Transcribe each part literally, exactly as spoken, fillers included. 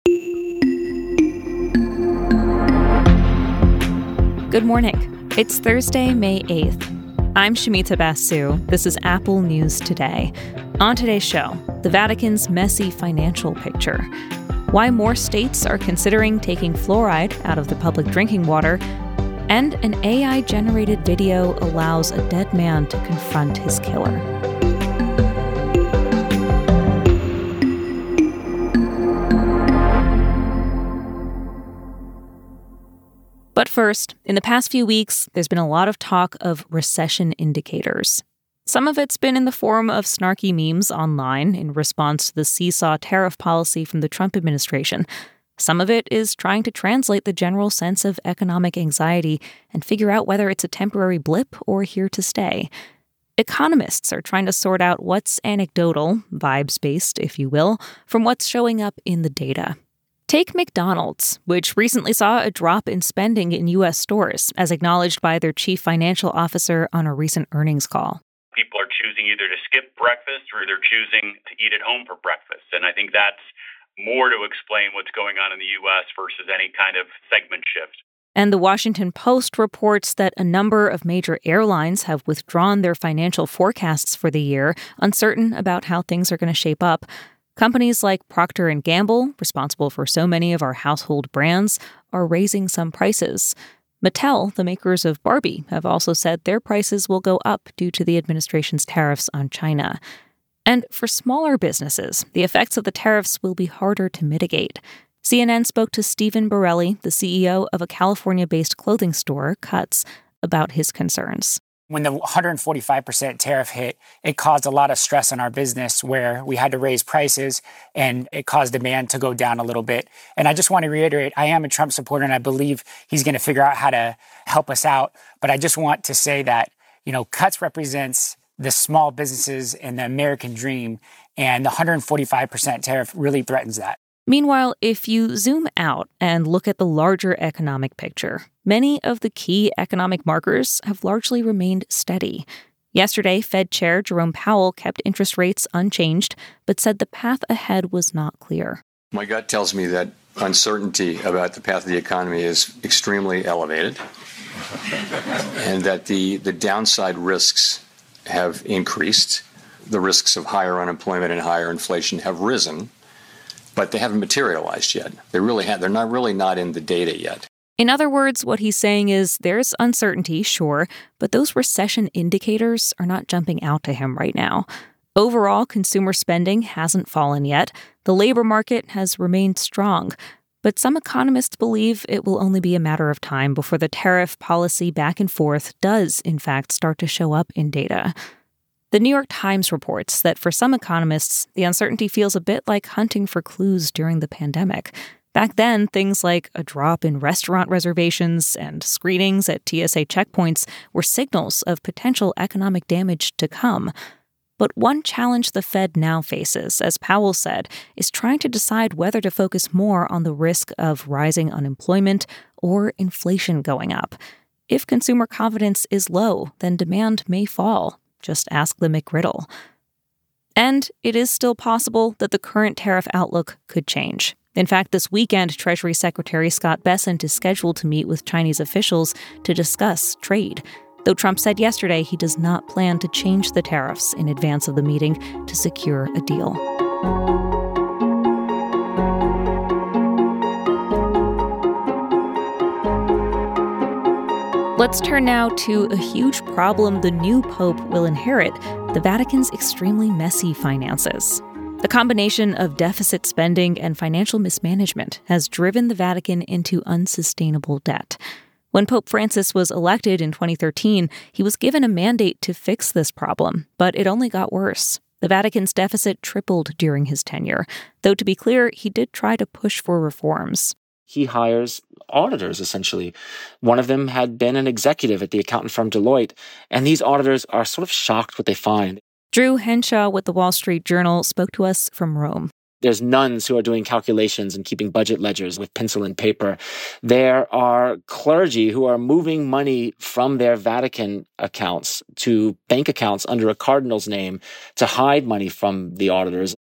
Good morning. It's Thursday, May eighth. I'm Shamita Basu. This is Apple News Today. On today's show, the Vatican's messy financial picture, why more states are considering taking fluoride out of the public drinking water, and an A I-generated video allows a dead man to confront his killer. But first, in the past few weeks, there's been a lot of talk of recession indicators. Some of it's been in the form of snarky memes online in response to the seesaw tariff policy from the Trump administration. Some of it is trying to translate the general sense of economic anxiety and figure out whether it's a temporary blip or here to stay. Economists are trying to sort out what's anecdotal, vibes-based, if you will, from what's showing up in the data. Take McDonald's, which recently saw a drop in spending in U S stores, as acknowledged by their chief financial officer on a recent earnings call. People are choosing either to skip breakfast or they're choosing to eat at home for breakfast. And I think that's more to explain what's going on in the U S versus any kind of segment shift. And the Washington Post reports that a number of major airlines have withdrawn their financial forecasts for the year, uncertain about how things are going to shape up. Companies like Procter and Gamble, responsible for so many of our household brands, are raising some prices. Mattel, the makers of Barbie, have also said their prices will go up due to the administration's tariffs on China. And for smaller businesses, the effects of the tariffs will be harder to mitigate. C N N spoke to Stephen Borelli, the C E O of a California-based clothing store, Cuts, about his concerns. When the one hundred forty-five percent tariff hit, it caused a lot of stress on our business where we had to raise prices and it caused demand to go down a little bit. And I just want to reiterate, I am a Trump supporter and I believe he's going to figure out how to help us out. But I just want to say that, you know, Cuts represents the small businesses and the American dream, and the one hundred forty-five percent tariff really threatens that. Meanwhile, if you zoom out and look at the larger economic picture, many of the key economic markers have largely remained steady. Yesterday, Fed Chair Jerome Powell kept interest rates unchanged, but said the path ahead was not clear. My gut tells me that uncertainty about the path of the economy is extremely elevated, and that the, the downside risks have increased. The risks of higher unemployment and higher inflation have risen, but they haven't materialized yet. They really have. They're not really not in the data yet. In other words, what he's saying is there's uncertainty, sure, but those recession indicators are not jumping out to him right now. Overall, consumer spending hasn't fallen yet. The labor market has remained strong. But some economists believe it will only be a matter of time before the tariff policy back and forth does, in fact, start to show up in data. The New York Times reports that for some economists, the uncertainty feels a bit like hunting for clues during the pandemic. Back then, things like a drop in restaurant reservations and screenings at T S A checkpoints were signals of potential economic damage to come. But one challenge the Fed now faces, as Powell said, is trying to decide whether to focus more on the risk of rising unemployment or inflation going up. If consumer confidence is low, then demand may fall. Just ask the McGriddle. And it is still possible that the current tariff outlook could change. In fact, this weekend, Treasury Secretary Scott Bessent is scheduled to meet with Chinese officials to discuss trade, though Trump said yesterday he does not plan to change the tariffs in advance of the meeting to secure a deal. Let's turn now to a huge problem the new pope will inherit, the Vatican's extremely messy finances. The combination of deficit spending and financial mismanagement has driven the Vatican into unsustainable debt. When Pope Francis was elected in twenty thirteen, he was given a mandate to fix this problem, but it only got worse. The Vatican's deficit tripled during his tenure, though to be clear, he did try to push for reforms. He hires auditors, essentially. One of them had been an executive at the accountant firm Deloitte, and these auditors are sort of shocked what they find. Drew Henshaw with the Wall Street Journal spoke to us from Rome. There's nuns who are doing calculations and keeping budget ledgers with pencil and paper. There are clergy who are moving money from their Vatican accounts to bank accounts under a cardinal's name to hide money from the auditors.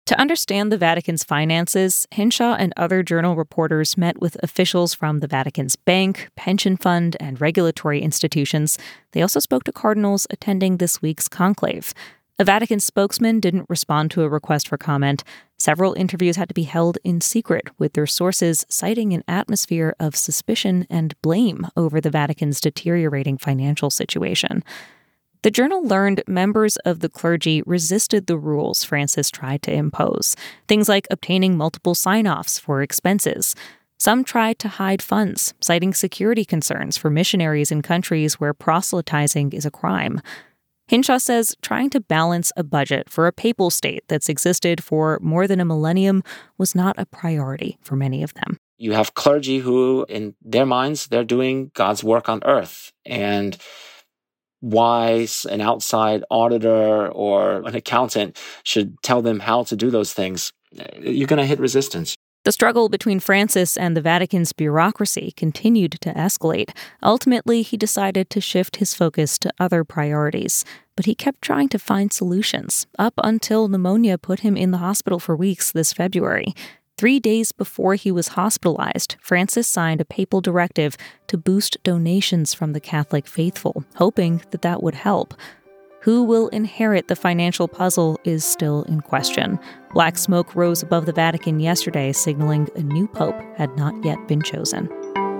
To understand the Vatican's finances, Hinshaw and other journal reporters met with officials from the Vatican's bank, pension fund, and regulatory institutions. They also spoke to cardinals attending this week's conclave. A Vatican spokesman didn't respond to a request for comment. Several interviews had to be held in secret, with their sources citing an atmosphere of suspicion and blame over the Vatican's deteriorating financial situation. The journal learned members of the clergy resisted the rules Francis tried to impose, things like obtaining multiple sign-offs for expenses. Some tried to hide funds, citing security concerns for missionaries in countries where proselytizing is a crime. Hinshaw says trying to balance a budget for a papal state that's existed for more than a millennium was not a priority for many of them. You have clergy who, in their minds, they're doing God's work on earth. And why an outside auditor or an accountant should tell them how to do those things, you're going to hit resistance. The struggle between Francis and the Vatican's bureaucracy continued to escalate. Ultimately, he decided to shift his focus to other priorities, but he kept trying to find solutions, up until pneumonia put him in the hospital for weeks this February. Three days before he was hospitalized, Francis signed a papal directive to boost donations from the Catholic faithful, hoping that that would help. Who will inherit the financial puzzle is still in question. Black smoke rose above the Vatican yesterday, signaling a new pope had not yet been chosen.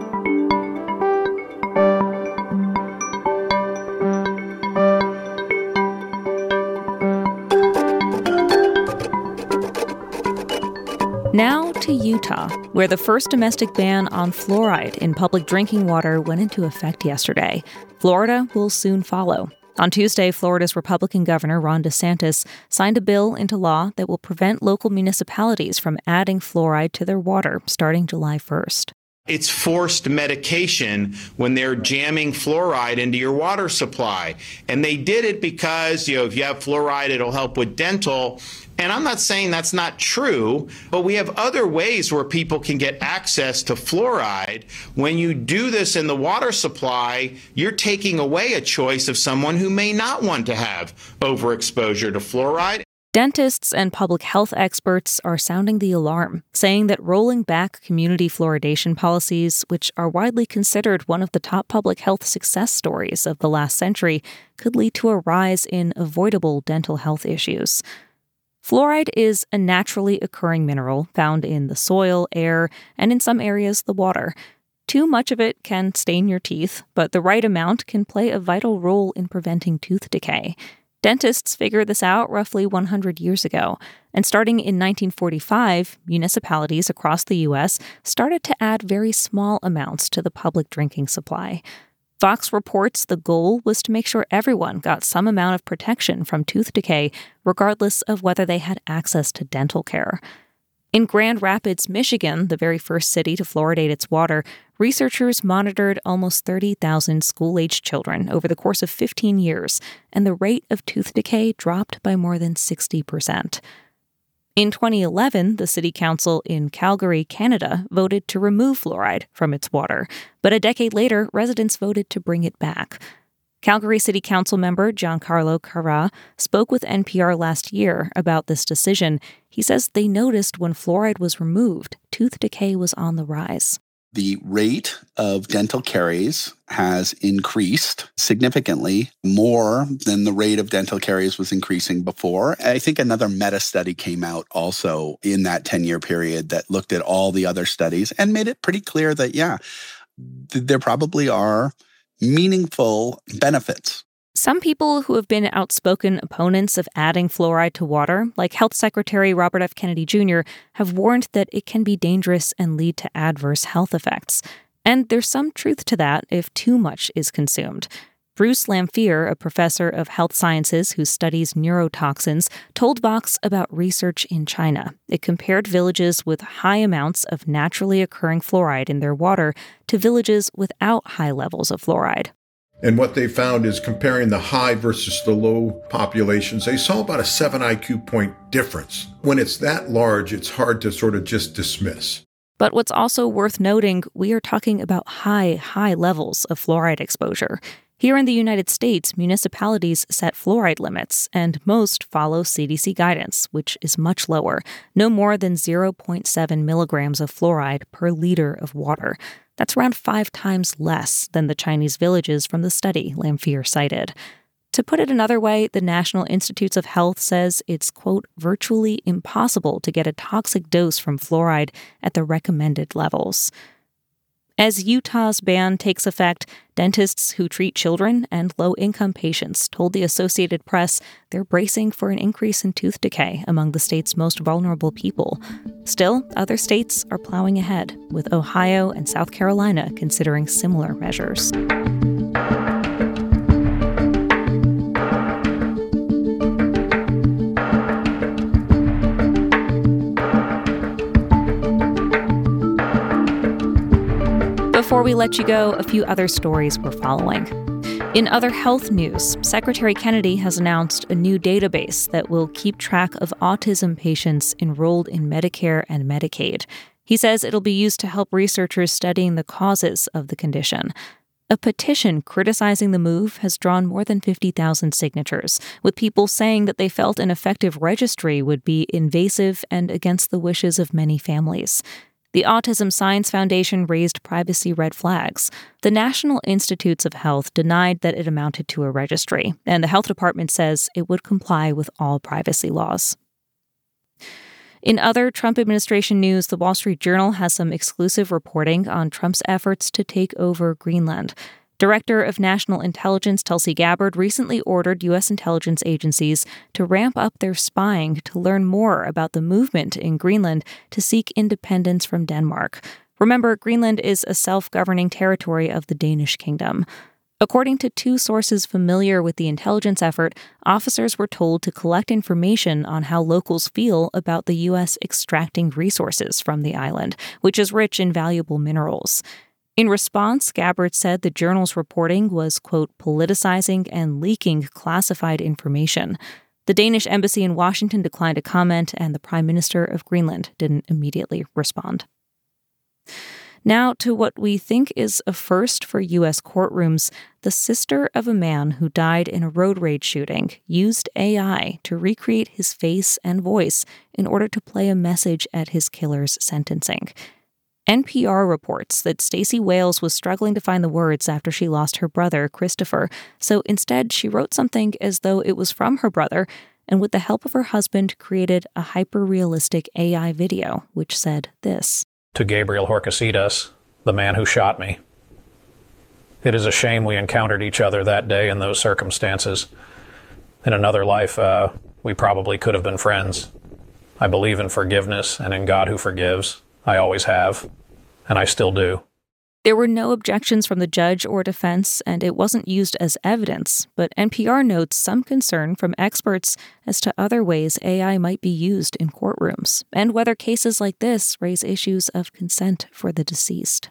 Now to Utah, where the first domestic ban on fluoride in public drinking water went into effect yesterday. Florida will soon follow. On Tuesday, Florida's Republican Governor Ron DeSantis signed a bill into law that will prevent local municipalities from adding fluoride to their water starting July first. It's forced medication when they're jamming fluoride into your water supply. And they did it because, you know, if you have fluoride, it'll help with dental. And I'm not saying that's not true, but we have other ways where people can get access to fluoride. When you do this in the water supply, you're taking away a choice of someone who may not want to have overexposure to fluoride. Dentists and public health experts are sounding the alarm, saying that rolling back community fluoridation policies, which are widely considered one of the top public health success stories of the last century, could lead to a rise in avoidable dental health issues. Fluoride is a naturally occurring mineral found in the soil, air, and in some areas, the water. Too much of it can stain your teeth, but the right amount can play a vital role in preventing tooth decay. Dentists figured this out roughly one hundred years ago, and starting in nineteen forty-five, municipalities across the U S started to add very small amounts to the public drinking supply. Fox reports the goal was to make sure everyone got some amount of protection from tooth decay, regardless of whether they had access to dental care. In Grand Rapids, Michigan, the very first city to fluoridate its water, researchers monitored almost thirty thousand school-aged children over the course of fifteen years, and the rate of tooth decay dropped by more than sixty percent. In twenty eleven, the city council in Calgary, Canada, voted to remove fluoride from its water, but a decade later, residents voted to bring it back. Calgary City Council member Giancarlo Carra spoke with N P R last year about this decision. He says they noticed when fluoride was removed, tooth decay was on the rise. The rate of dental caries has increased significantly more than the rate of dental caries was increasing before. I think another meta-study came out also in that ten-year period that looked at all the other studies and made it pretty clear that, yeah, th- there probably are meaningful benefits. Some people who have been outspoken opponents of adding fluoride to water, like Health Secretary Robert F. Kennedy Junior, have warned that it can be dangerous and lead to adverse health effects. And there's some truth to that if too much is consumed. Bruce Lanphier, a professor of health sciences who studies neurotoxins, told Vox about research in China. It compared villages with high amounts of naturally occurring fluoride in their water to villages without high levels of fluoride. And what they found is comparing the high versus the low populations, they saw about a seven I Q point difference. When it's that large, it's hard to sort of just dismiss. But what's also worth noting, we are talking about high, high levels of fluoride exposure. Here in the United States, municipalities set fluoride limits, and most follow C D C guidance, which is much lower, no more than zero point seven milligrams of fluoride per liter of water. That's around five times less than the Chinese villages from the study Lamphere cited. To put it another way, the National Institutes of Health says it's, quote, virtually impossible to get a toxic dose from fluoride at the recommended levels. As Utah's ban takes effect, dentists who treat children and low-income patients told the Associated Press they're bracing for an increase in tooth decay among the state's most vulnerable people. Still, other states are plowing ahead, with Ohio and South Carolina considering similar measures. Before we let you go, a few other stories we're following. In other health news, Secretary Kennedy has announced a new database that will keep track of autism patients enrolled in Medicare and Medicaid. He says it'll be used to help researchers studying the causes of the condition. A petition criticizing the move has drawn more than fifty thousand signatures, with people saying that they felt an effective registry would be invasive and against the wishes of many families. The Autism Science Foundation raised privacy red flags. The National Institutes of Health denied that it amounted to a registry, and the health department says it would comply with all privacy laws. In other Trump administration news, the Wall Street Journal has some exclusive reporting on Trump's efforts to take over Greenland. Director of National Intelligence Tulsi Gabbard recently ordered U S intelligence agencies to ramp up their spying to learn more about the movement in Greenland to seek independence from Denmark. Remember, Greenland is a self-governing territory of the Danish kingdom. According to two sources familiar with the intelligence effort, officers were told to collect information on how locals feel about the U S extracting resources from the island, which is rich in valuable minerals. In response, Gabbard said the journal's reporting was, quote, politicizing and leaking classified information. The Danish embassy in Washington declined to comment, and the Prime Minister of Greenland didn't immediately respond. Now to what we think is a first for U S courtrooms. The sister of a man who died in a road rage shooting used A I to recreate his face and voice in order to play a message at his killer's sentencing. N P R reports that Stacey Wales was struggling to find the words after she lost her brother, Christopher, so instead she wrote something as though it was from her brother, and with the help of her husband created a hyper-realistic A I video, which said this. To Gabriel Horcasitas, the man who shot me. It is a shame we encountered each other that day in those circumstances. In another life, uh, we probably could have been friends. I believe in forgiveness and in God who forgives. I always have, and I still do. There were no objections from the judge or defense, and it wasn't used as evidence, but N P R notes some concern from experts as to other ways A I might be used in courtrooms, and whether cases like this raise issues of consent for the deceased.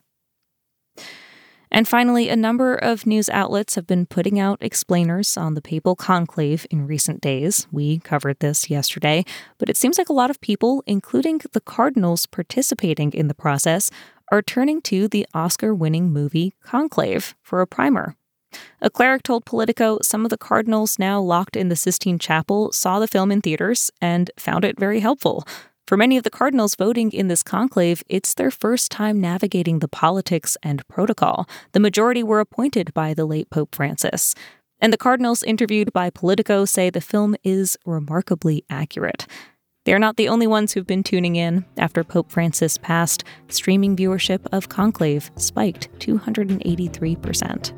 And finally, a number of news outlets have been putting out explainers on the papal conclave in recent days. We covered this yesterday, but it seems like a lot of people, including the cardinals participating in the process, are turning to the Oscar-winning movie Conclave for a primer. A cleric told Politico some of the cardinals now locked in the Sistine Chapel saw the film in theaters and found it very helpful. For many of the cardinals voting in this conclave, it's their first time navigating the politics and protocol. The majority were appointed by the late Pope Francis. And the cardinals interviewed by Politico say the film is remarkably accurate. They're not the only ones who've been tuning in. After Pope Francis passed, streaming viewership of Conclave spiked two hundred eighty-three percent.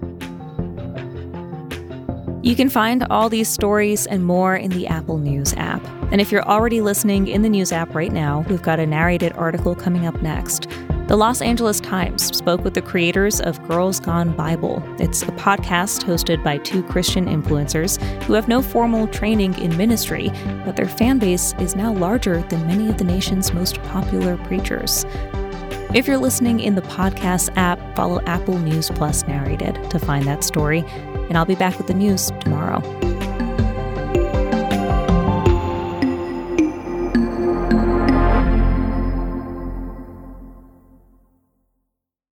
You can find all these stories and more in the Apple News app. And if you're already listening in the News app right now, we've got a narrated article coming up next. The Los Angeles Times spoke with the creators of Girls Gone Bible. It's a podcast hosted by two Christian influencers who have no formal training in ministry, but their fan base is now larger than many of the nation's most popular preachers. If you're listening in the podcast app, follow Apple News Plus Narrated to find that story. And I'll be back with the news tomorrow.